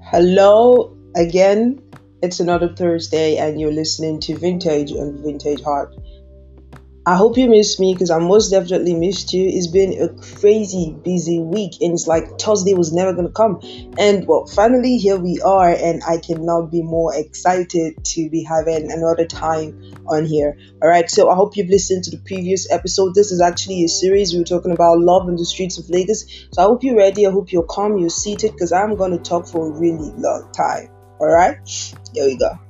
Hello again. It's another Thursday, and you're listening to Vintage on Vintage Heart. I hope you missed me because I most definitely missed you. It's been a crazy busy week, and it's like Thursday was never gonna come. And well, finally here we are, and I cannot be more excited to be having another time on here. All right, so I hope you've listened to the previous episode. This is actually a series we were talking about love in the streets of Lagos. So I hope you're ready. I hope you're calm, you're seated, because I'm gonna talk for a really long time. All right, here we go.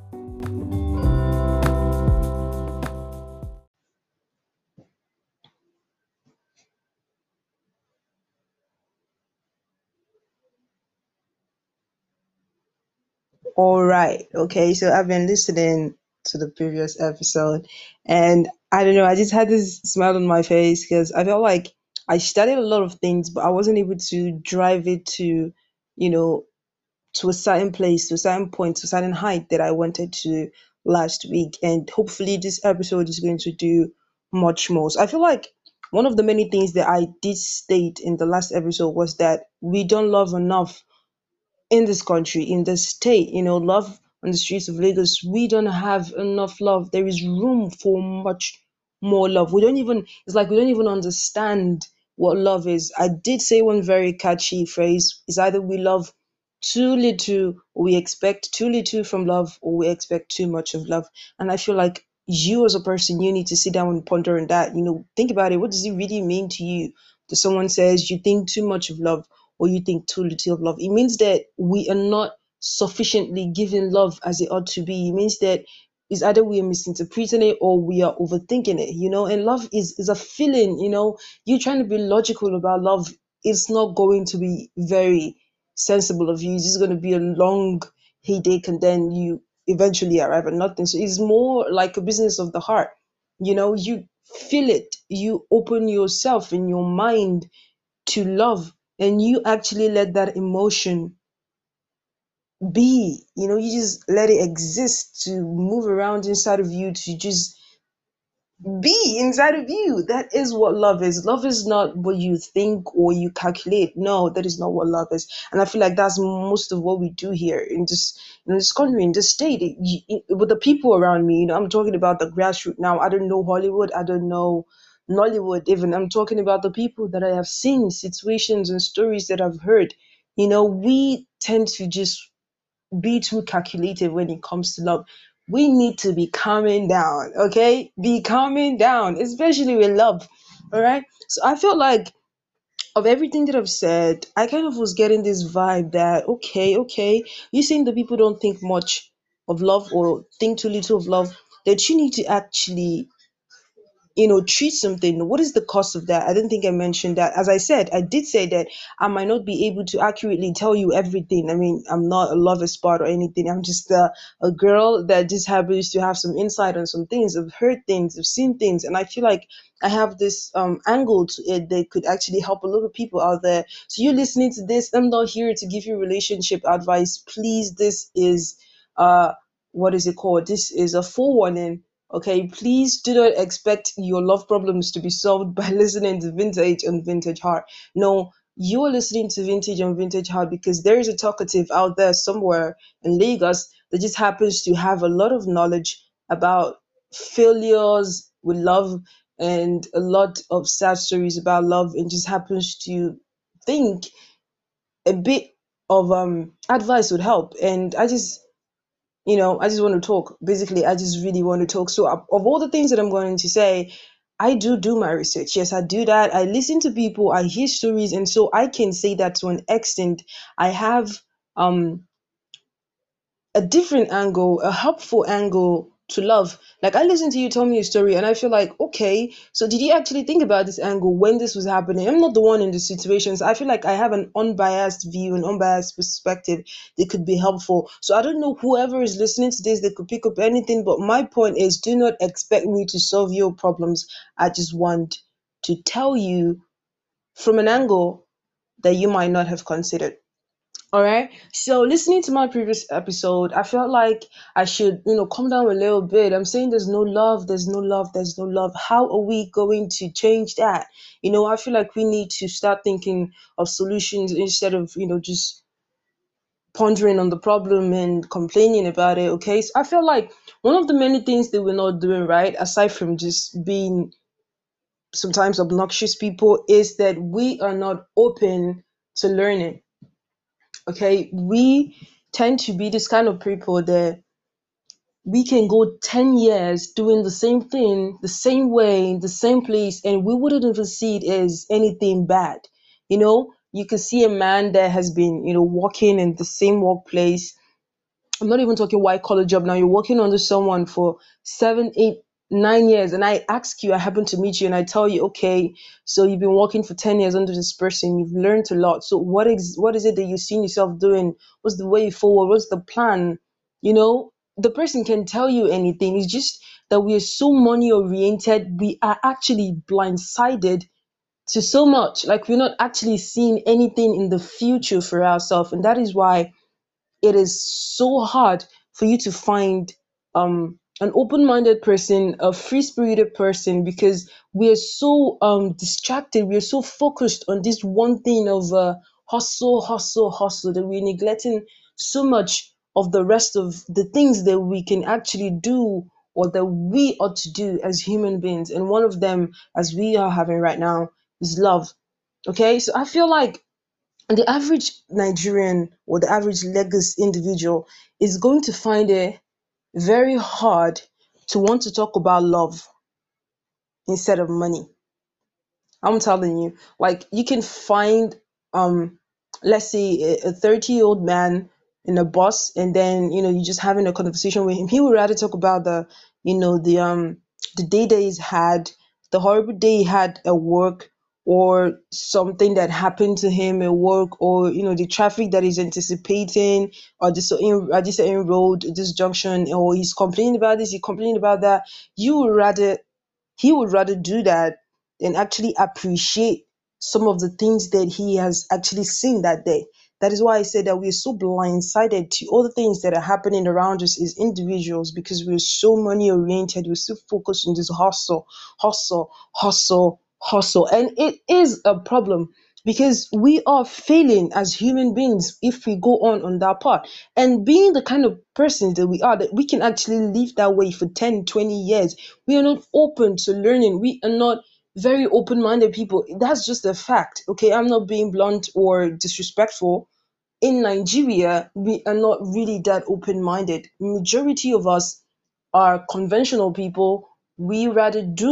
All right. Okay. So I've been listening to the previous episode, and I don't know. I just had this smile on my face because I felt like I studied a lot of things, but I wasn't able to drive it you know, to a certain place, to a certain point, to a certain height that I wanted to last week. And hopefully, this episode is going to do much more. So I feel like one of the many things that I did state in the last episode was that we don't love enough in this country, in this state, love on the streets of Lagos. We don't have enough love. There is room for much more love. It's like we don't even understand what love is. I did say one very catchy phrase: is either we love too little, or we expect too little from love, or we expect too much of love. And I feel like you as a person, you need to sit down and ponder on that. Think about it. What does it really mean to you that someone says you think too much of love, or you think too little of love? It means that we are not sufficiently giving love as it ought to be. It means that it's either we are misinterpreting it or we are overthinking it. And love is a feeling. You trying to be logical about love, it's not going to be very sensible of you. It's just going to be a long headache, and then you eventually arrive at nothing. So it's more like a business of the heart. You feel it, you open yourself in your mind to love, and you actually let that emotion be. You just let it exist to move around inside of you, to just be inside of you. That is what love is. Love is not what you think or you calculate. No, that is not what love is. And I feel like that's most of what we do here in this country, in this state. With the people around me, I'm talking about the grassroots now. I don't know Hollywood. I don't know Nollywood even. I'm talking about the people that I have seen, situations and stories that I've heard. We tend to just be too calculated when it comes to love. We need to be calming down, okay? Be calming down, especially with love. All right. So I felt like of everything that I've said, I kind of was getting this vibe that okay, you saying the people don't think much of love or think too little of love, that you need to actually treat something. What is the cost of that? I didn't think I mentioned that. As I said, I did say that I might not be able to accurately tell you everything. I mean, I'm not a love expert or anything. I'm just a girl that just happens to have some insight on some things. I've heard things, I've seen things, and I feel like I have this angle to it that could actually help a lot of people out there. So you're listening to this. I'm not here to give you relationship advice. Please, this is uh what is it called? This is a forewarning. Okay, please do not expect your love problems to be solved by listening to Vintage on Vintage Heart. No, you are listening to Vintage on Vintage Heart because there is a talkative out there somewhere in Lagos that just happens to have a lot of knowledge about failures with love and a lot of sad stories about love, and just happens to think a bit of advice would help. And I just want to talk. Basically, I just really want to talk. So, of all the things that I'm going to say, I do my research. Yes, I do that. I listen to people, I hear stories, and so I can say that to an extent. I have um a different angle, a helpful angle to love. Like I listened to you tell me a story, and I feel like, okay, so did you actually think about this angle when this was happening? I'm not the one in the situations. I feel like I have an unbiased view, an unbiased perspective that could be helpful. So I don't know whoever is listening to this that could pick up anything, but my point is, do not expect me to solve your problems. I just want to tell you from an angle that you might not have considered. All right. So listening to my previous episode, I felt like I should, calm down a little bit. I'm saying there's no love, there's no love, there's no love. How are we going to change that? I feel like we need to start thinking of solutions instead of, just pondering on the problem and complaining about it. Okay, so I feel like one of the many things that we're not doing right, aside from just being sometimes obnoxious people, is that we are not open to learning. Okay, we tend to be this kind of people that we can go 10 years doing the same thing, the same way, in the same place, and we wouldn't even see it as anything bad. You could see a man that has been, working in the same workplace. I'm not even talking white collar job now. You're working under someone for 7, 8, 9 years, and I ask you, I happen to meet you, and I tell you, okay, so you've been working for 10 years under this person. You've learned a lot. So what is it that you've seen yourself doing? What's the way forward? What's the plan? The person can tell you anything. It's just that we are so money oriented. We are actually blindsided to so much. Like we're not actually seeing anything in the future for ourselves, and that is why it is so hard for you to find an open-minded person, a free-spirited person, because we are so distracted, we are so focused on this one thing of hustle, hustle, hustle, that we're neglecting so much of the rest of the things that we can actually do, or that we ought to do as human beings. And one of them, as we are having right now, is love. Okay, so I feel like the average Nigerian or the average Lagos individual is going to find it very hard to want to talk about love instead of money. I'm telling you, like you can find um let's say a 30-year-old man in a bus, and then you're just having a conversation with him. He would rather talk about the day that he's had, the horrible day he had at work, or something that happened to him at work, or the traffic that he's anticipating, or this certain road, this junction, or he's complaining about this, he complaining about that. You would rather He would rather do that than actually appreciate some of the things that he has actually seen that day. That is why I said that we're so blindsided to all the things that are happening around us as individuals, because we're so money oriented. We're so focused on this hustle, hustle, hustle, hustle. And it is a problem, because we are failing as human beings if we go on that path. And being the kind of persons that we are, that we can actually live that way for 10, 20 years, we are not open to learning. We are not very open-minded people. That's just a fact. Okay, I'm not being blunt or disrespectful. In Nigeria, we are not really that open-minded. Majority of us are conventional people. We rather do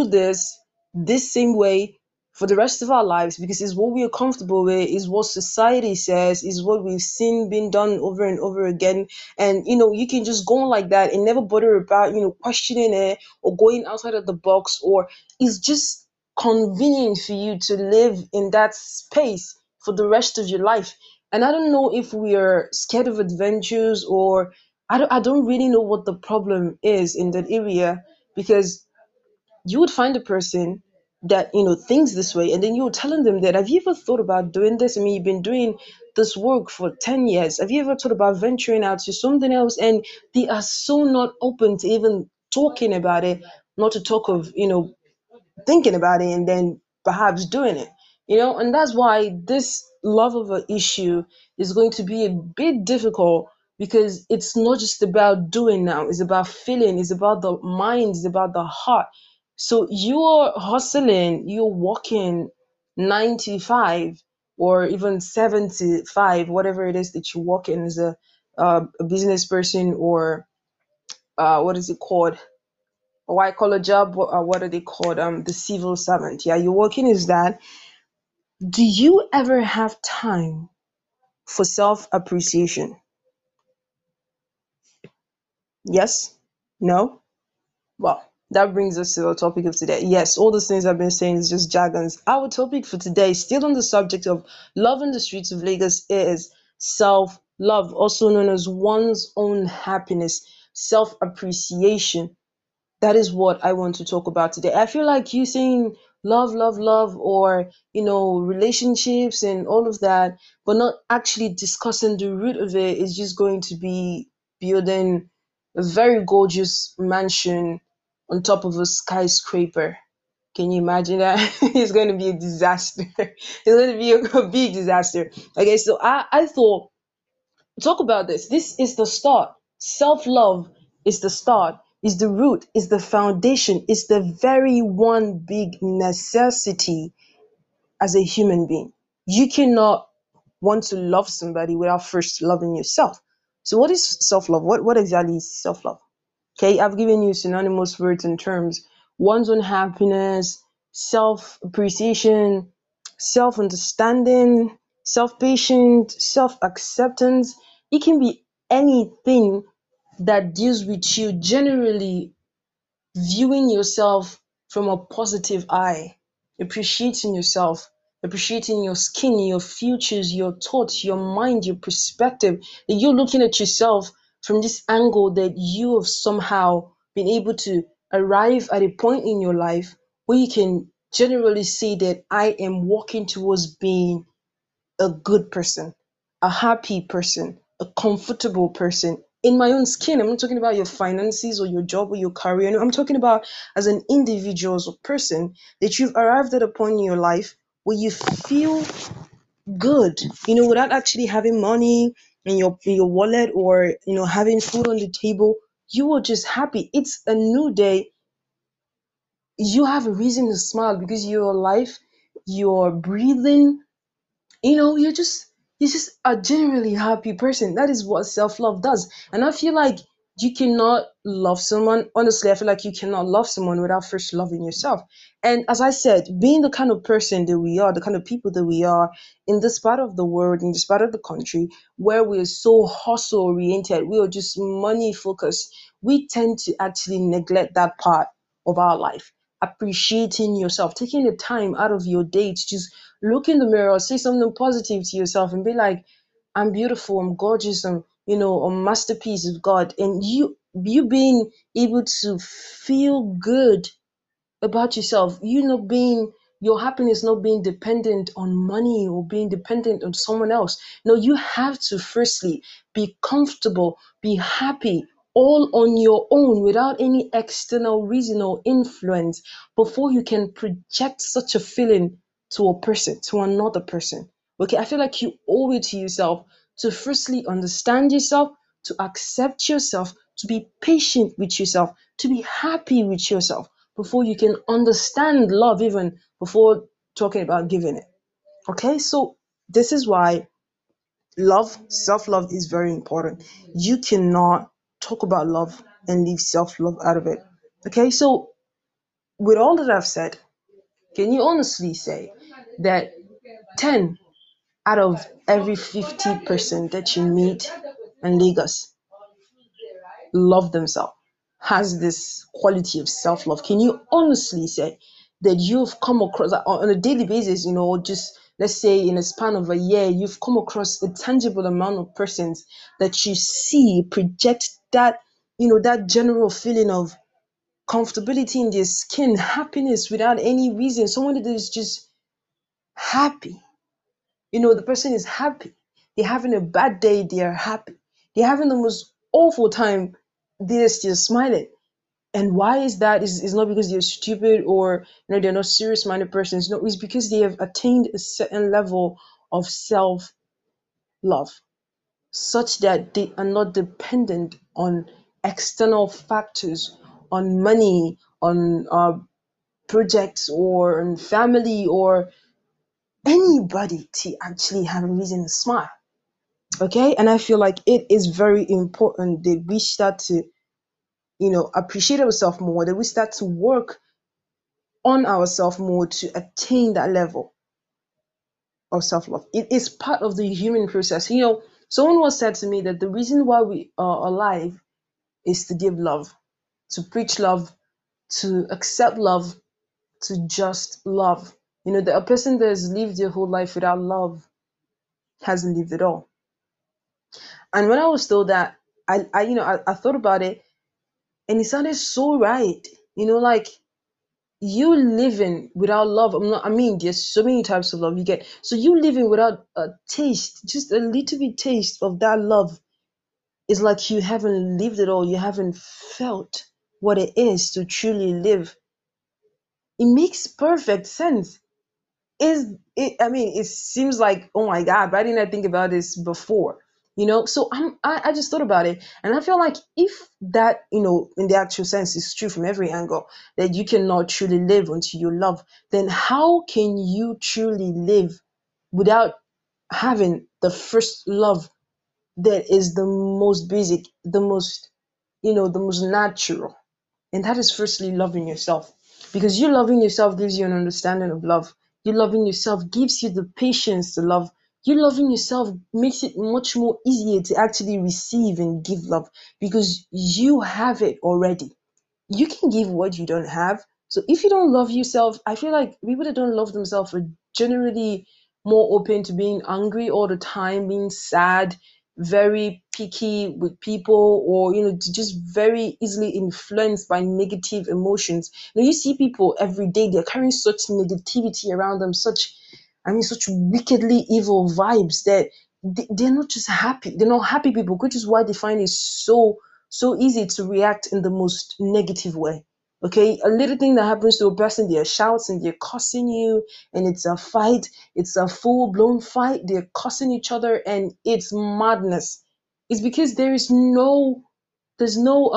this same way for the rest of our lives, because it's what we are comfortable with, is what society says, is what we've seen being done over and over again. And you can just go on like that and never bother about questioning it or going outside of the box, or it's just convenient for you to live in that space for the rest of your life. And I don't know if we are scared of adventures, or I don't really know what the problem is in that area, because you would find a person that thinks this way, and then you're telling them that, have you ever thought about doing this? I mean, you've been doing this work for 10 years. Have you ever thought about venturing out to something else? And they are so not open to even talking about it, not to talk of thinking about it and then perhaps doing it. And that's why this love of an issue is going to be a bit difficult, because it's not just about doing now, it's about feeling, it's about the mind, it's about the heart. So you're hustling, you're working 95 or even 75, whatever it is that you work in as a business person, or what is it called, a white collar job, what are they called, the civil servant. Yeah, you're working is that. Do you ever have time for self appreciation? Yes? No? Well, that brings us to the topic of today. Yes, all those things I've been saying is just jargons. Our topic for today, still on the subject of love in the streets of Lagos, is self love, also known as one's own happiness, self appreciation. That is what I want to talk about today. I feel like you saying love, love, love, or relationships and all of that, but not actually discussing the root of it, is just going to be building a very gorgeous mansion on top of a skyscraper. Can you imagine that? It's going to be a disaster. It's going to be a big disaster. Okay, so I thought Talk about this. This is the start. Self-love is the start, is the root, is the foundation, is the very one big necessity as a human being. You cannot want to love somebody without first loving yourself. So what is self-love? What exactly is self-love? Okay, I've given you synonymous words and terms. One's own happiness, self-appreciation, self-understanding, self-patient, self-acceptance. It can be anything that deals with you generally viewing yourself from a positive eye, appreciating yourself, appreciating your skin, your futures, your thoughts, your mind, your perspective, that you're looking at yourself from this angle that you have somehow been able to arrive at a point in your life where you can generally say that I am walking towards being a good person, a happy person, a comfortable person in my own skin. I'm not talking about your finances or your job or your career. No, I'm talking about as an individual, as a person, that you've arrived at a point in your life where you feel good, without actually having money in your wallet or having food on the table. You are just happy. It's a new day. You have a reason to smile because you're alive, you're breathing, you're just a genuinely happy person. That is what self-love does. And I feel like you cannot love someone, honestly, I feel like you cannot love someone without first loving yourself. And as I said, being the kind of person that we are, the kind of people that we are in this part of the world, in this part of the country, where we're so hustle oriented, we are just money focused, we tend to actually neglect that part of our life. Appreciating yourself, taking the time out of your day to just look in the mirror, say something positive to yourself, and be like, I'm beautiful, I'm gorgeous, I'm a masterpiece of God. And you being able to feel good about yourself, not being your happiness not being dependent on money or being dependent on someone else. No, you have to firstly be comfortable, be happy, all on your own without any external reason or influence before you can project such a feeling to a person, to another person. Okay, I feel like you owe it to yourself to firstly understand yourself, to accept yourself, to be patient with yourself, to be happy with yourself before you can understand love, even before talking about giving it. Okay, so this is why self-love is very important. You cannot talk about love and leave self-love out of it. Okay, so with all that I've said, can you honestly say that 10 out of every 50 person that you meet in Lagos love themselves, has this quality of self-love? Can you honestly say that you've come across on a daily basis, just let's say in a span of a year, you've come across a tangible amount of persons that you see project that, that general feeling of comfortability in their skin, happiness without any reason, someone that is just happy. The person is happy. They're having a bad day, they're happy. They're having the most awful time, they're still smiling. And why is that? Is not because they're stupid or they're not serious minded persons. No, it's because they have attained a certain level of self love such that they are not dependent on external factors, on money, on projects, or on family, or anybody to actually have a reason to smile. Okay, and I feel like it is very important that we start to appreciate ourselves more, that we start to work on ourselves more to attain that level of self-love. It is part of the human process. Someone once said to me that the reason why we are alive is to give love, to preach love, to accept love, to just love. That a person that has lived their whole life without love hasn't lived at all. And when I was told that, I thought about it, and it sounded so right. Like, you living without love. I mean, there's so many types of love you get. So you living without a taste, just a little bit taste of that love, is like you haven't lived it all. You haven't felt what it is to truly live. It makes perfect sense. Is it? I mean, it seems like, oh my God, why didn't I think about this before? So I just thought about it, and I feel like if that, in the actual sense, is true from every angle, that you cannot truly live until you love, then how can you truly live without having the first love, that is the most basic, the most natural? And that is firstly loving yourself. Because you loving yourself gives you an understanding of love. You loving yourself gives you the patience to love. You loving yourself makes it much more easier to actually receive and give love, because you have it already. You can give what you don't have. So if you don't love yourself, I feel like people that don't love themselves are generally more open to being angry all the time, being sad, very picky with people, or just very easily influenced by negative emotions. You see people every day, they're carrying such negativity around them, such wickedly evil vibes, that they're not just happy. They're not happy people, which is why they find it so easy to react in the most negative way. Okay, a little thing that happens to a person, they're shouting, they're cussing you, and it's a fight. It's a full blown fight. They're cussing each other, and it's madness. It's because there's no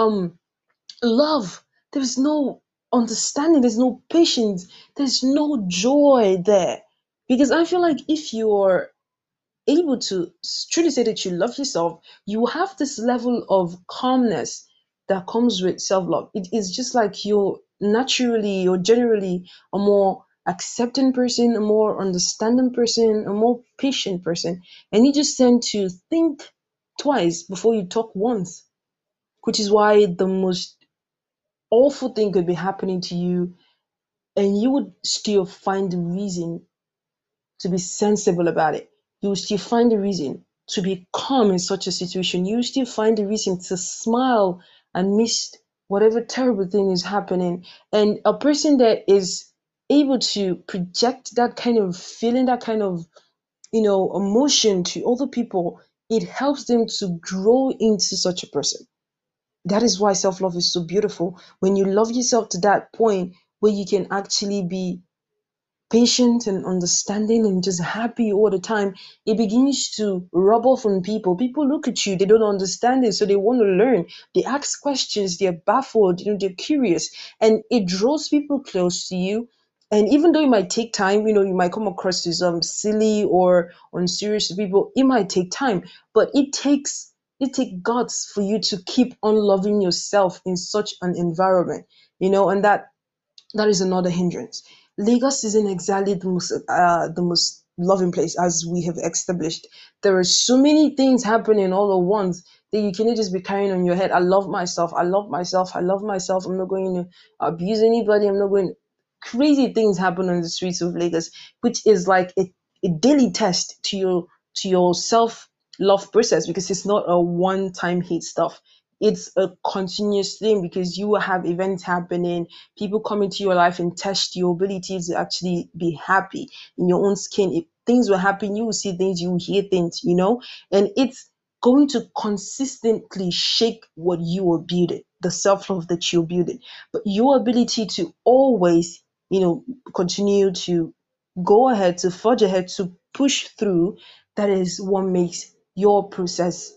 love. There's no understanding. There's no patience. There's no joy there. Because I feel like if you're able to truly say that you love yourself, you have this level of calmness that comes with self love. It is just like you're naturally or generally a more accepting person, a more understanding person, a more patient person. And you just tend to think twice before you talk once, which is why the most awful thing could be happening to you, and you would still find a reason to be sensible about it. You will still find a reason to be calm in such a situation. You will still find a reason to smile amidst whatever terrible thing is happening. And a person that is able to project that kind of feeling, that kind of emotion to other people, it helps them to grow into such a person. That is why self-love is so beautiful. When you love yourself to that point where you can actually be patient and understanding and just happy all the time, it begins to rub off on people. People look at you, they don't understand it, so they want to learn. They ask questions, they're baffled, they're curious, and it draws people close to you. And even though it might take time, you might come across as silly or unserious to people, it might take time, but it takes guts for you to keep on loving yourself in such an environment, and that is another hindrance. Lagos isn't exactly the most loving place, as we have established. There are so many things happening all at once that you cannot just be carrying on your head. I love myself. I love myself. I love myself. I'm not going to abuse anybody. I'm not going. Crazy things happen on the streets of Lagos, which is like a daily test to your self love process, because it's not a one time hit stuff. It's a continuous thing, because you will have events happening, people come into your life and test your ability to actually be happy in your own skin. If things will happen, you will see things, you will hear things, and it's going to consistently shake what you are building, the self-love that you're building. But your ability to always, continue to go ahead, to forge ahead, to push through, that is what makes your process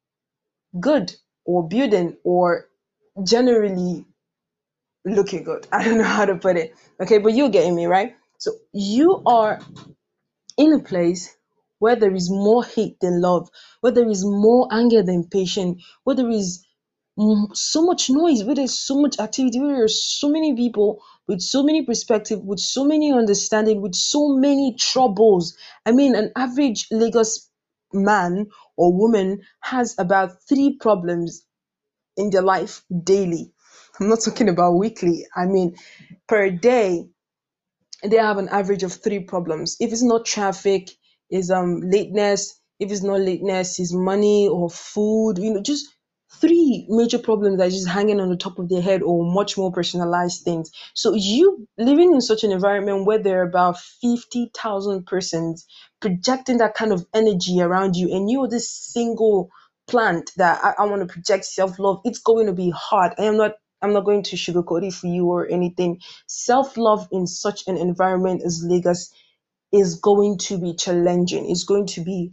good, or building, or generally looking good. I don't know how to put it. Okay, but you're getting me, right? So you are in a place where there is more hate than love, where there is more anger than patience, where there is so much noise, where there's so much activity, where there's so many people with so many perspective, with so many understanding, with so many troubles. I mean, an average Lagos man or woman has about three problems in their life daily. I'm not talking about weekly. I mean, per day, they have an average of three problems. If it's not traffic, is lateness. If it's not lateness, is money or food. Just three major problems that are just hanging on the top of their head, or much more personalized things. So you living in such an environment where there are about 50,000 persons projecting that kind of energy around you, and you're this single plant that I want to project self-love, it's going to be hard. I'm not going to sugarcoat it for you or anything. Self-love in such an environment as Lagos is going to be challenging. It's going to be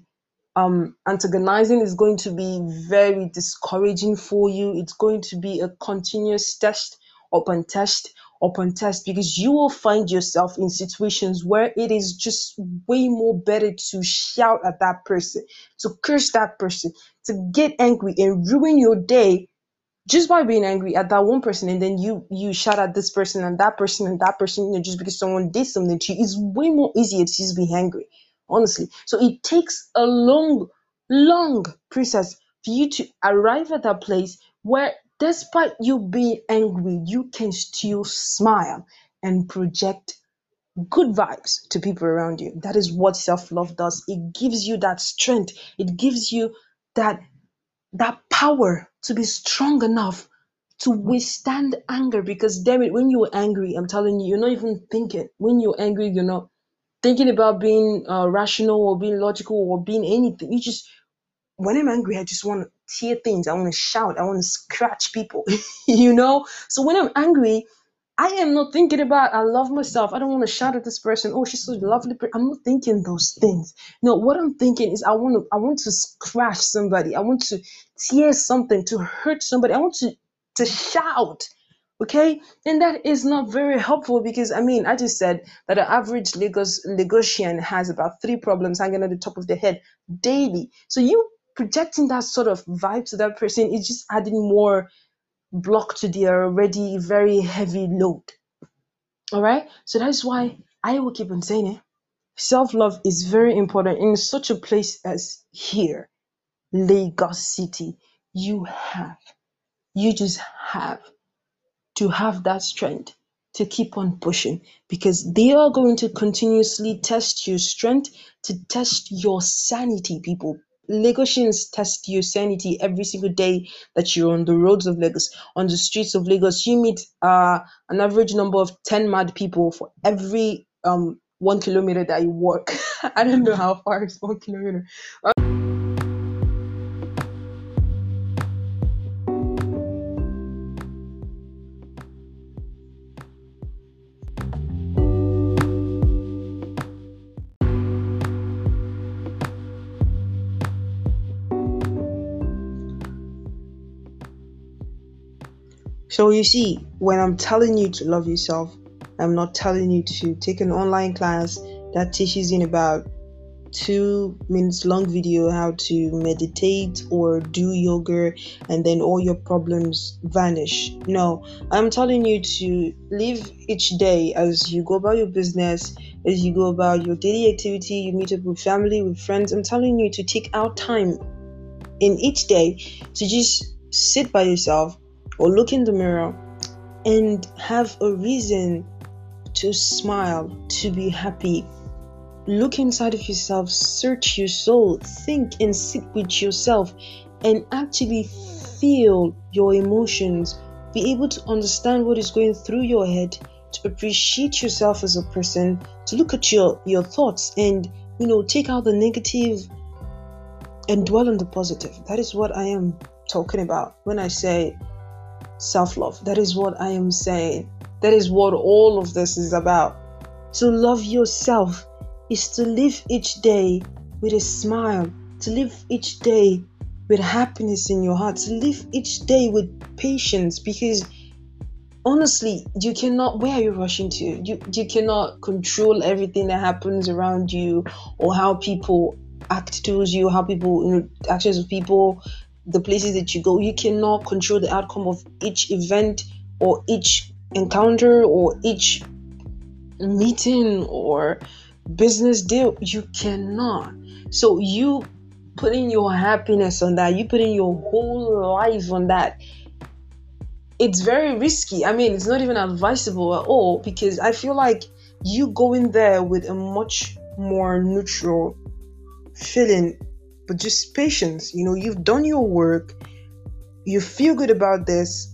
antagonizing is going to be very discouraging for you. It's going to be a continuous test upon test upon test, because you will find yourself in situations where it is just way more better to shout at that person, to curse that person, to get angry and ruin your day just by being angry at that one person, and then you shout at this person and that person and that person, just because someone did something to you. It's way more easier to just be angry, honestly. So it takes a long process for you to arrive at that place where, despite you being angry, you can still smile and project good vibes to people around you. That is what self-love does. It gives you that strength. It gives you that power to be strong enough to withstand anger. Because damn it, when you're angry, I'm telling you, you're not even thinking. When you're angry, you're not thinking about being rational or being logical or being anything. You just, when I'm angry, I just want to tear things. I want to shout. I want to scratch people. So when I'm angry, I am not thinking about, I love myself. I don't want to shout at this person. Oh, she's so lovely. I'm not thinking those things. No, what I'm thinking is, I want to scratch somebody. I want to tear something, to hurt somebody. I want to shout. Okay, and that is not very helpful, because I just said that the average Lagosian has about 3 problems hanging at the top of their head daily. So you projecting that sort of vibe to that person is just adding more block to their already very heavy load. All right, so that's why I will keep on saying it. Self-love is very important in such a place as here, Lagos City. You just have to have that strength to keep on pushing, because they are going to continuously test your strength, to test your sanity. People, Lagosians test your sanity every single day that you're on the roads of Lagos, on the streets of Lagos. You meet an average number of 10 mad people for every 1 kilometer that you walk. I don't know how far is 1 kilometer. So you see, when I'm telling you to love yourself, I'm not telling you to take an online class that teaches you in about 2 minutes long video how to meditate or do yoga and then all your problems vanish. No, I'm telling you to live each day as you go about your business, as you go about your daily activity, you meet up with family, with friends. I'm telling you to take out time in each day to just sit by yourself or look in the mirror and have a reason to smile, to be happy. Look inside of yourself, search your soul, think and sit with yourself, and actually feel your emotions. Be able to understand what is going through your head, to appreciate yourself as a person, to look at your thoughts and, take out the negative and dwell on the positive. That is what I am talking about when I say self-love. That is what I am saying. That is what all of this is about. To love yourself is to live each day with a smile, to live each day with happiness in your heart, to live each day with patience, because honestly, you cannot, where are you rushing to? You cannot control everything that happens around you, or how people act towards you, how people, actions of people, the places that you go. You cannot control the outcome of each event or each encounter or each meeting or business deal. You cannot. So you putting your happiness on that, you putting your whole life on that, it's very risky. It's not even advisable at all, because I feel like you go in there with a much more neutral feeling, but just patience. You've done your work, you feel good about this,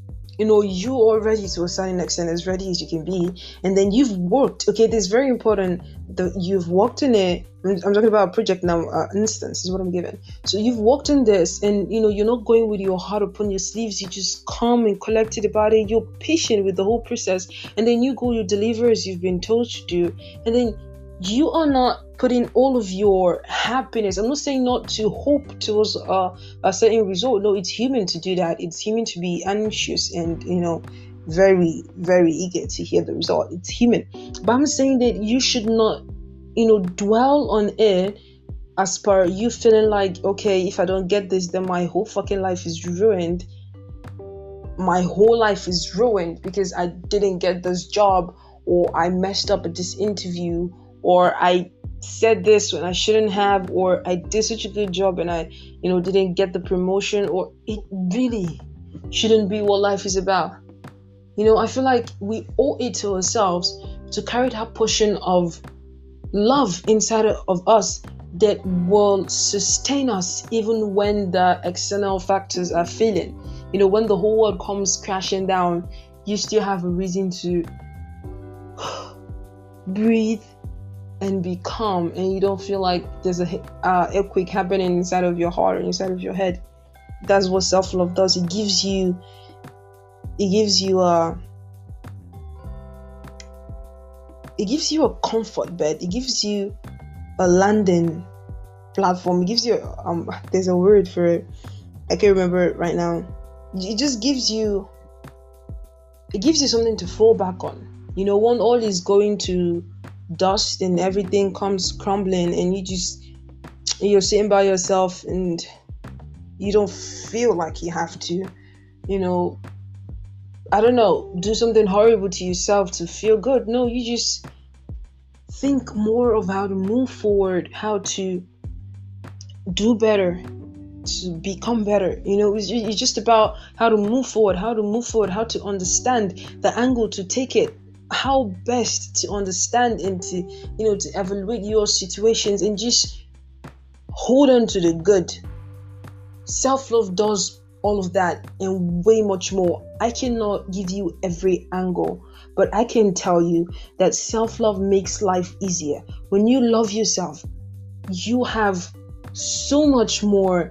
you already, to a certain extent, as ready as you can be, and then you've worked. Okay, this is very important that you've worked in it. I'm talking about a project now, instance is what I'm giving. So you've worked in this, and you're not going with your heart upon your sleeves. You just calm and collected about it. You're patient with the whole process, and then you deliver as you've been told to do, and then You are not putting all of your happiness. I'm not saying not to hope towards a certain result. No, it's human to do that. It's human to be anxious and, very, very eager to hear the result. It's human. But I'm saying that you should not, dwell on it as per you feeling like, okay, if I don't get this, then my whole fucking life is ruined. My whole life is ruined because I didn't get this job, or I messed up at this interview, or I said this when I shouldn't have, or I did such a good job and I, didn't get the promotion. Or it really shouldn't be what life is about. I feel like we owe it to ourselves to carry that portion of love inside of us that will sustain us even when the external factors are failing. When the whole world comes crashing down, you still have a reason to breathe and be calm, and you don't feel like there's a earthquake happening inside of your heart or inside of your head. That's what self-love does. It gives you a comfort bed. It gives you a landing platform. It gives you there's a word for it, I can't remember it right now. It just gives you something to fall back on. When all is going to dust and everything comes crumbling, and you're sitting by yourself and you don't feel like you have to, I don't know, do something horrible to yourself to feel good. No, you just think more of how to move forward, how to do better, to become better. It's just about how to move forward, how to understand the angle to take it, how best to understand and to evaluate your situations, and just hold on to the good. Self-love does all of that and way much more. I cannot give you every angle, but I can tell you that self-love makes life easier. When you love yourself, you have so much more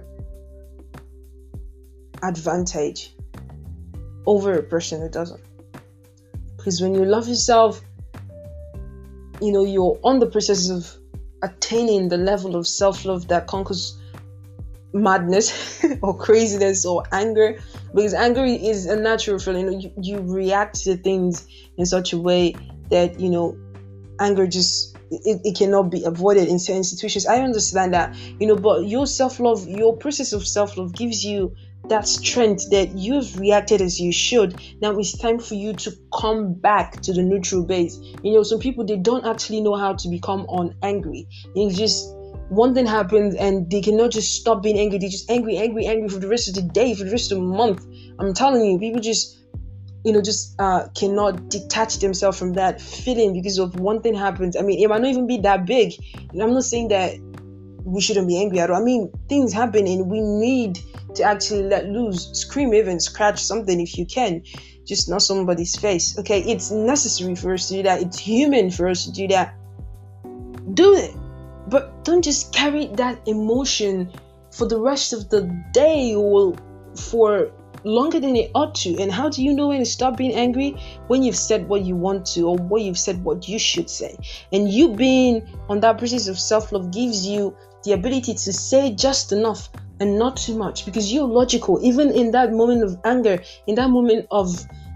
advantage over a person who doesn't. Because when you love yourself, you're on the process of attaining the level of self-love that conquers madness or craziness or anger. Because anger is a natural feeling. You react to things in such a way that anger just it cannot be avoided in certain situations. I understand that, but your self-love, your process of self-love gives you that strength that you've reacted as you should. Now it's time for you to come back to the neutral base. Some people, they don't actually know how to become unangry. It's just one thing happens and they cannot just stop being angry. They're just angry for the rest of the day, for the rest of the month. I'm telling you, people just cannot detach themselves from that feeling because of one thing happens. I mean, it might not even be that big. I'm not saying that we shouldn't be angry at all. I mean, things happen and we need to actually let loose, scream, even scratch something if you can, just not somebody's face. Okay, it's necessary for us to do that. It's human for us to do that. Do it, but don't just carry that emotion for the rest of the day or for longer than it ought to. And how do you know when to stop being angry? When you've said what you want to, or when you've said what you should say. And you being on that process of self-love gives you the ability to say just enough and not too much, because you're logical. Even in that moment of anger, in that moment of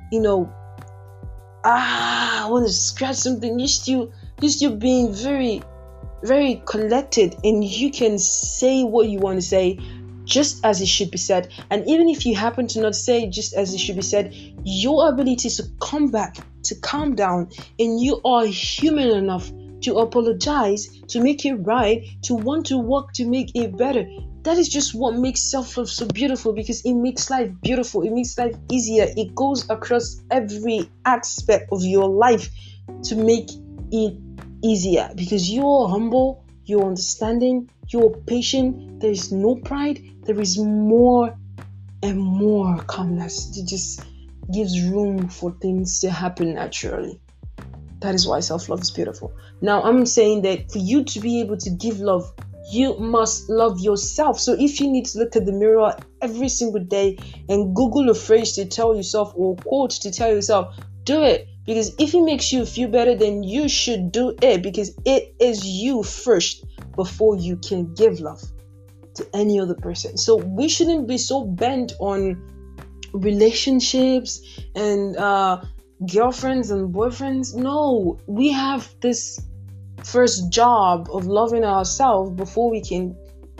I want to scratch something, you still being very, very collected, and you can say what you want to say just as it should be said. And even if you happen to not say just as it should be said, your ability to come back, to calm down, and you are human enough to apologize, to make it right, to want to work to make it better. That is just what makes self-love so beautiful, because it makes life beautiful. It makes life easier. It goes across every aspect of your life to make it easier, because you're humble, you're understanding, you're patient. There is no pride. There is more and more calmness. It just gives room for things to happen naturally. That is why self-love is beautiful. Now, I'm saying that for you to be able to give love, you must love yourself. So if you need to look at the mirror every single day and Google a phrase to tell yourself or quote to tell yourself, do it. Because if it makes you feel better, then you should do it, because it is you first before you can give love to any other person. So we shouldn't be so bent on relationships and girlfriends and boyfriends. No, we have this first job of loving ourselves before we can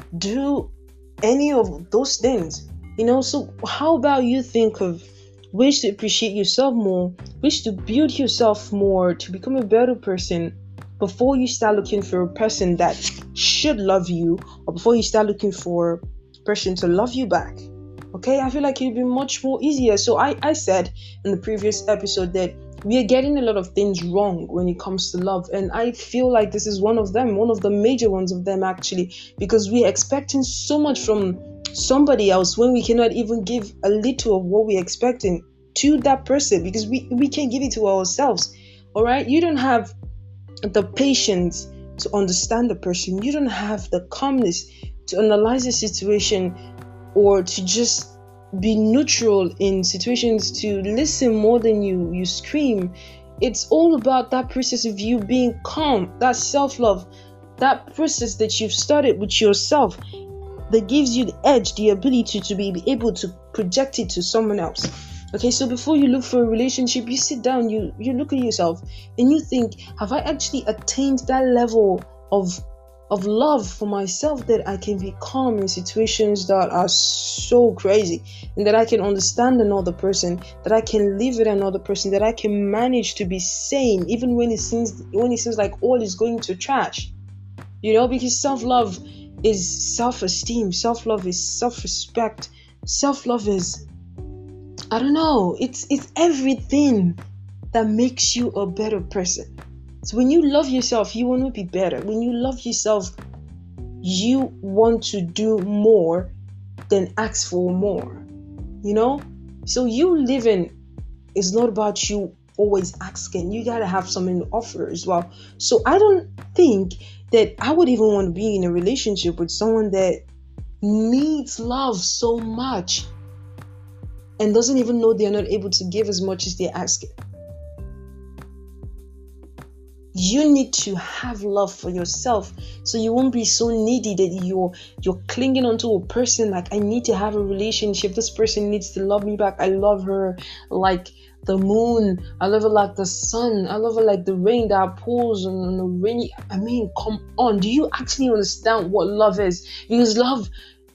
do any of those things. So how about you think of ways to appreciate yourself more, ways to build yourself more, to become a better person before you start looking for a person that should love you, or before you start looking for a person to love you back. Okay, I feel like it'd be much more easier. So I said in the previous episode that we are getting a lot of things wrong when it comes to love, and I feel like this is one of them, one of the major ones of them actually, because we're expecting so much from somebody else when we cannot even give a little of what we're expecting to that person, because we can't give it to ourselves. All right, you don't have the patience to understand the person, you don't have the calmness to analyze the situation, or to just be neutral in situations, to listen more than you scream. It's all about that process of you being calm, that self-love, that process that you've started with yourself, that gives you the edge, the ability to be able to project it to someone else. Okay, so before you look for a relationship, you sit down, you look at yourself, and you think, have I actually attained that level of love for myself, that I can be calm in situations that are so crazy, and that I can understand another person, that I can live with another person, that I can manage to be sane even when it seems like all is going to trash. Because self-love is self-esteem, self-love is self-respect, self-love is, I don't know, it's everything that makes you a better person. So when you love yourself, you want to be better. When you love yourself, you want to do more than ask for more. So you living is not about you always asking. You gotta have something to offer as well. So I don't think that I would even want to be in a relationship with someone that needs love so much and doesn't even know they're not able to give as much as they're asking. You need to have love for yourself, so you won't be so needy that you're clinging onto a person like, I need to have a relationship. This person needs to love me back. I love her like the moon. I love her like the sun. I love her like the rain that pours on the rainy. I mean, come on. Do you actually understand what love is? Because love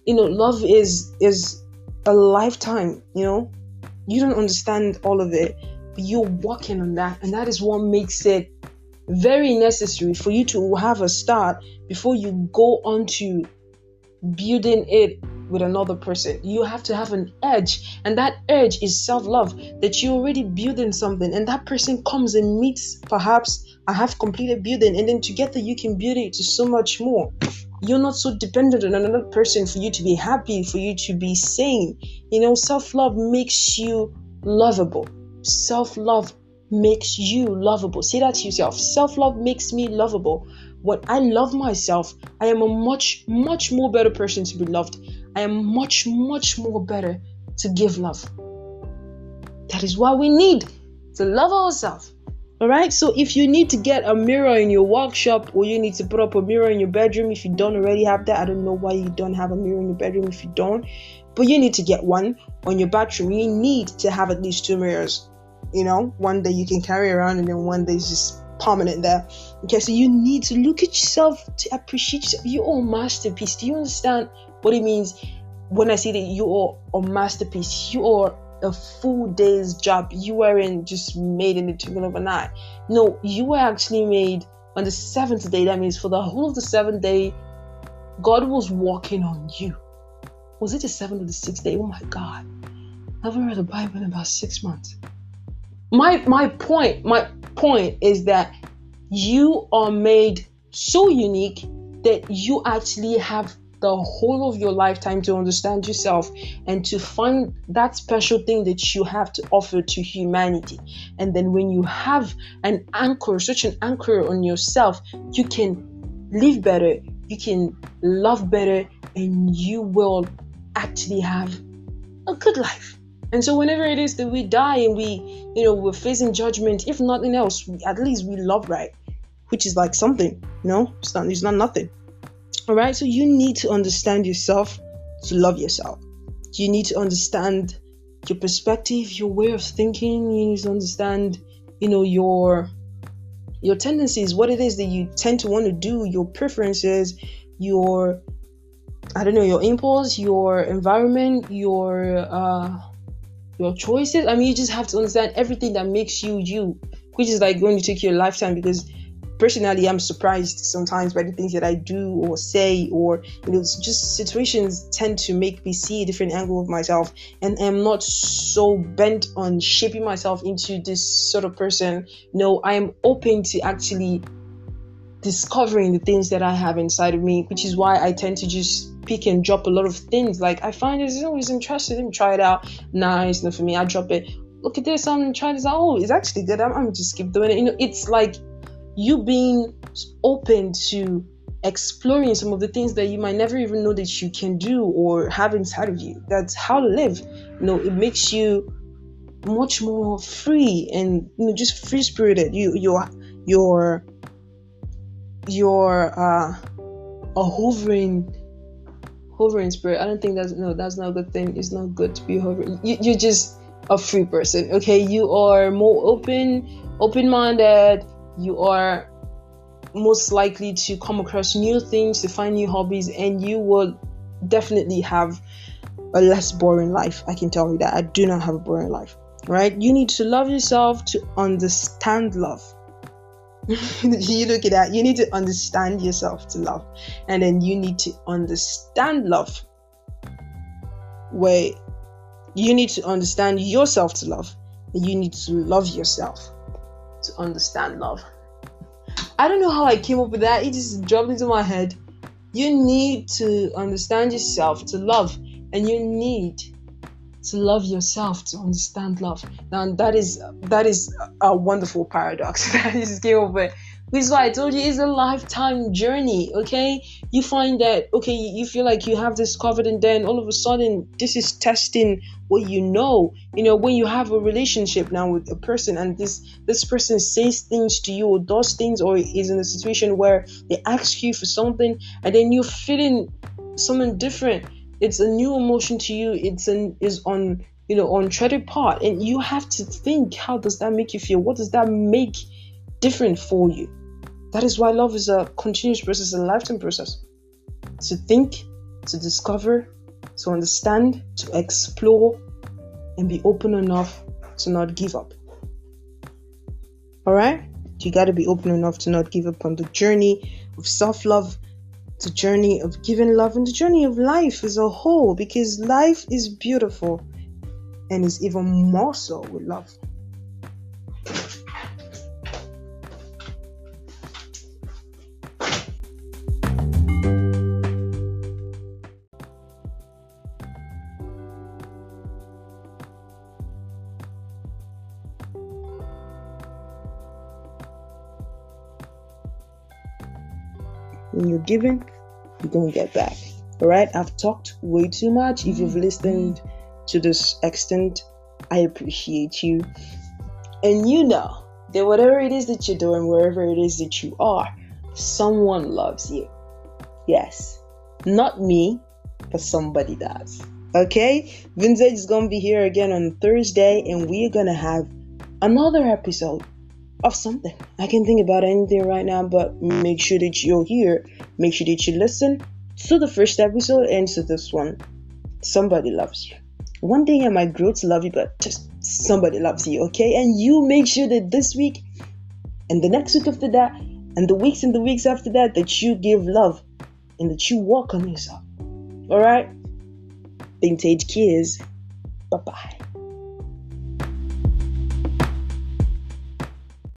is a lifetime. You don't understand all of it, but you're working on that, and that is what makes it very necessary for you to have a start before you go on to building it with another person. You have to have an edge, and that edge is self-love, that you're already building something, and that person comes and meets perhaps a half completed building, and then together you can build it to so much more. You're not so dependent on another person for you to be happy, for you to be sane. Self-love makes you lovable. Self-love makes you lovable. Say that to yourself. Self-love makes me lovable. When I love myself, I am a much, much more better person to be loved. I am much, much more better to give love. That is why we need to love ourselves. All right. So if you need to get a mirror in your workshop, or you need to put up a mirror in your bedroom, if you don't already have that, I don't know why you don't have a mirror in your bedroom if you don't, but you need to get one on your bathroom. You need to have at least 2 mirrors. One that you can carry around, and then one that is just permanent there. Okay, so you need to look at yourself, to appreciate yourself. You're a masterpiece. Do you understand what it means when I say that you are a masterpiece? You are a full day's job. You weren't just made in the twinkling of an eye. No, you were actually made on the 7th day. That means for the whole of the 7th day, God was working on you. Was it the 7th or the 6th day? Oh my God. I haven't read the Bible in about 6 months. My point is that you are made so unique that you actually have the whole of your lifetime to understand yourself and to find that special thing that you have to offer to humanity. And then when you have an anchor, such an anchor on yourself, you can live better, you can love better, and you will actually have a good life. And so whenever it is that we die and we're facing judgment, if nothing else, at least we love right, which is like something, it's not nothing. All right. So you need to understand yourself to love yourself. You need to understand your perspective, your way of thinking. You need to understand, your tendencies, what it is that you tend to want to do, your preferences, your impulse, your environment, your choices. I mean, you just have to understand everything that makes you, which is like going to take you a lifetime, because personally, I'm surprised sometimes by the things that I do or say, or just situations tend to make me see a different angle of myself, and I'm not so bent on shaping myself into this sort of person. No, I am open to actually discovering the things that I have inside of me, which is why I tend to just pick and drop a lot of things. Like, I find it's always interesting, let me try it out. Nah, it's not for me. I drop it. Look at this, I'm trying this out. Oh, it's actually good. I'm just keep doing it. It's like you being open to exploring some of the things that you might never even know that you can do or have inside of you. That's how to live. It makes you much more free and just free spirited. You're a hovering spirit. I don't think that's not a good thing. It's not good to be hovering. You're just a free person. Okay, you are more open-minded. You are most likely to come across new things, to find new hobbies, and you will definitely have a less boring life. I can tell you that. I do not have a boring life, right? You need to love yourself to understand love. You look at that. You need to understand yourself to love, and then you need to understand love. Wait, you need to understand yourself to love, and you need to love yourself to understand love. I don't know how I came up with that. It just dropped into my head. You need to understand yourself to love, and you need to love yourself to understand love. Now that is a wonderful paradox that I just came up with. Which is why I told you it's a lifetime journey. Okay, you find that you feel like you have this covered, and then all of a sudden this is testing what you know. When you have a relationship now with a person, and this person says things to you or does things, or is in a situation where they ask you for something, and then you're feeling something different. It's a new emotion to you. It's on untreaded part, and you have to think, how does that make you feel? What does that make different for you? That is why love is a continuous process, a lifetime process. To think, to discover, to understand, to explore, and be open enough to not give up. All right? You got to be open enough to not give up on the journey of self-love, the journey of giving love, and the journey of life as a whole, because life is beautiful and is even more so with love. When you're giving, you're going to get back. All right? I've talked way too much. If you've listened to this extent, I appreciate you. And that whatever it is that you're doing, wherever it is that you are, someone loves you. Yes. Not me, but somebody does. Okay? Vintage is going to be here again on Thursday, and we're going to have another episode of something. I can't think about anything right now, but make sure that you're here. Make sure that you listen to the first episode and to this one. Somebody loves you. One day I might grow to love you, but just somebody loves you, okay? And you make sure that this week and the next week after that and the weeks after that you give love and that you work on yourself. All right? Vintage kids. Bye-bye.